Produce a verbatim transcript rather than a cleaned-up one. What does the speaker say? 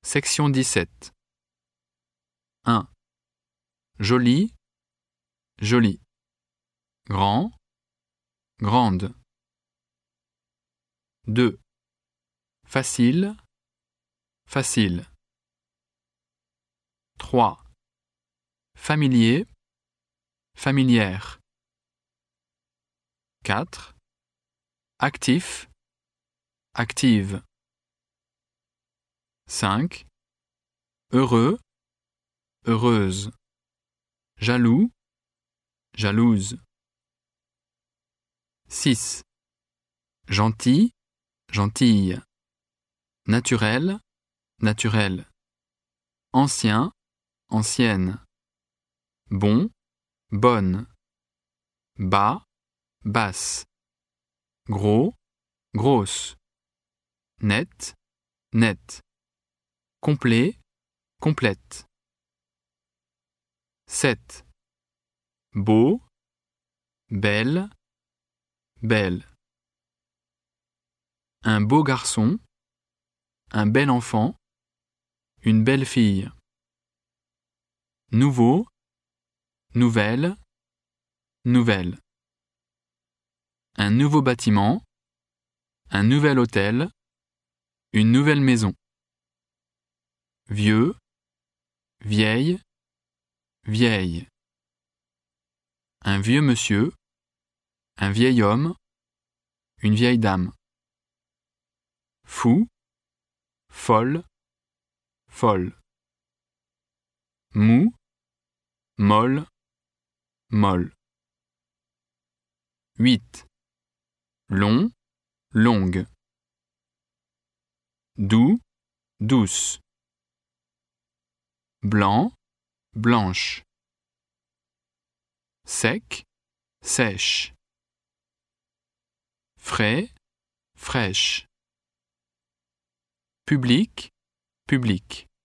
Section dix-sept. un. Joli, joli. Grand, grande. deux. Facile, facile. trois. Familier, familière. quatre. Actif, active. cinq. Heureux, heureuse. Jaloux, jalouse. six. Gentil, gentille. Naturel, naturel. Ancien, ancienne. Bon, bonne. Bas, basse. Gros, grosse. Net, net. Complet, complète. sept. Beau, belle, belle. Un beau garçon, un bel enfant, une belle fille. Nouveau, nouvelle, nouvelle. Un nouveau bâtiment, un nouvel hôtel, une nouvelle maison. Vieux, vieille, vieille. Un vieux monsieur, un vieil homme, une vieille dame. Fou, folle, folle. Mou, molle, molle. huit. Long, longue. Doux, douce. Blanc, blanche. Sec, sèche. Frais, fraîche. Public, public.